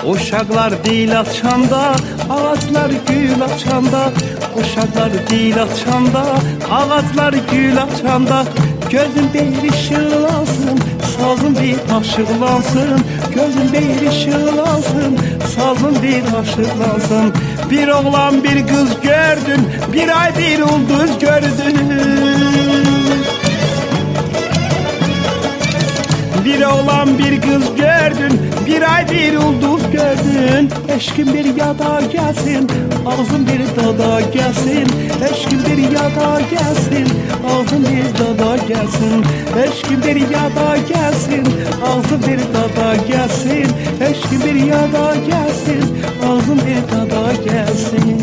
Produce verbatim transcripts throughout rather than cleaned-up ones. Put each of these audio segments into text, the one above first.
Uşaqlar dil açanda, ağaclar gül açanda. Uşaqlar dil açanda, ağaclar gül açanda. Gözün bir ışılansın, sazın bir aşıqlansın. Gözün bir ışılansın, sazın bir aşıqlansın. Bir oğlan bir kız gördün, bir ay bir ulduz gördün. Bir oğlan bir kız gördün, bir ay bir ulduz gördün. Eşkin bir yada gelsin, ağzın bir dada gelsin. Eşkin bir yada gelsin, ağzın bir dada gelsin. Eşkin bir yada gelsin, ağzın bir dada gelsin. Eşkin bir yada gelsin, ağzın bir dada gelsin.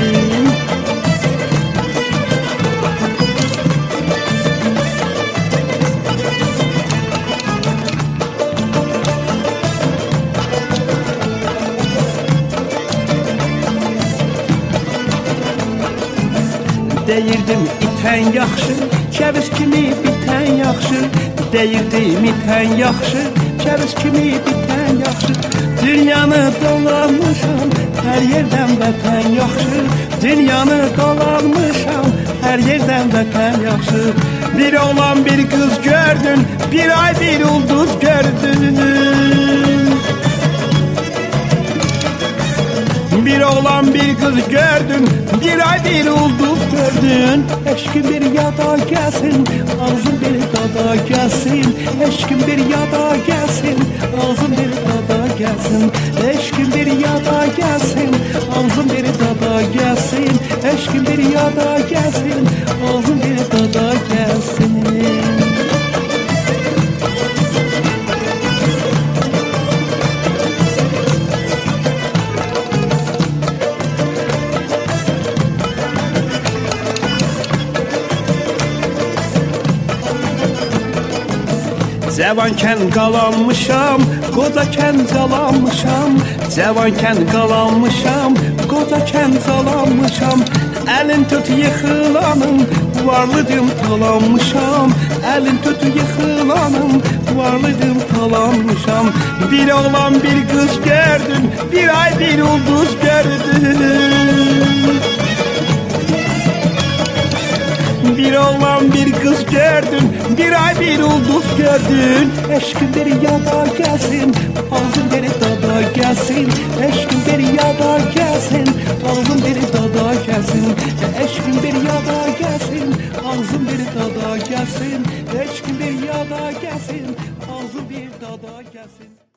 Deyirdim iten yaxşı, kəbiz kimi bitən yaxşı. Deyirdim iten yaxşı, kəbiz kimi bitən yaxşı. Dünyanı dolanmışam, hər yerdən vətən yaxşı. Dünyanı dolanmışam, hər yerdən vətən yaxşı. Bir oğlan bir kız gördün, bir ay bir ulduz gördün. Bir oğlan bir kız gördün, bir ay bir ulduz gördün. Eşkin bir yada gelsin, ağzın bir dada gelsin. Eşkin bir yada gelsin, ağzın bir dada gelsin. Eşkin bir yada gelsin, ağzın bir dada gelsin. Eşkin bir yada gelsin, ağzın bir dada gelsin. Cavanken qalanmışam, qocaken calanmışam. Cavanken qalanmışam, qocaken calanmışam. Əlin tut yıxılanım, varlıdım talanmışam. Əlin tut yıxılanım, varlıdım talanmışam. Bir oğlan bir kız gördün, bir ay bir ulduz gördün. Bir oğlan bir kız gördün, bir ay bir ulduz gördün. Eşkin bir yada gelsin, ağzın bir dada gelsin. Eşkin bir yada gelsin, ağzın bir dada gelsin. Eşkin bir yada gelsin, ağzın bir dada gelsin. Eşkin bir yada gelsin, ağzın bir dada gelsin.